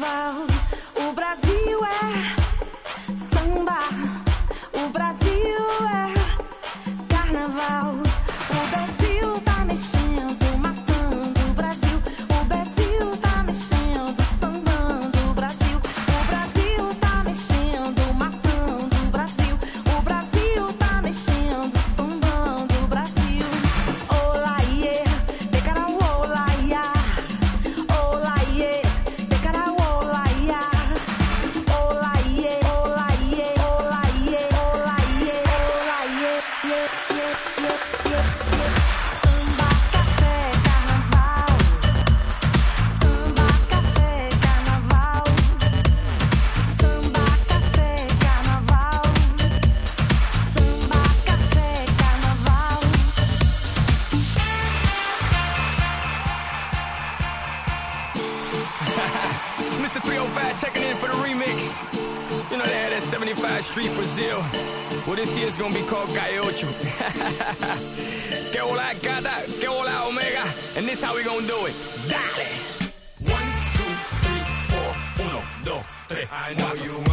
carnaval. O Brasil é samba. O Brasil é carnaval. O Brasil tá mexendo, matando o Brasil. O Brasil tá mexendo, sambando o Brasil. O Brasil tá mexendo, matando o Brasil. O Brasil tá mexendo, sambando o Brasil. Olá, iê, decarau, olá, iá. Olá, iê, decarau, olá, iá. Olá, iê, olá, iê, olá, iê, olá, iê, olá, iê, iê, iê, iê, iê, iê. Samba, café, carnaval. Samba, café, carnaval. Samba, café, carnaval. Samba, café, carnaval. It's Mr. 305 checking in for the remix. You know they had that 75 Street Brazil. Well, this year's gonna be called Gaiocho. Que hola gata, que hola omega. And this how we gonna do it. Dale! 1, 2, 3, 4, 1, 2, 3. I know you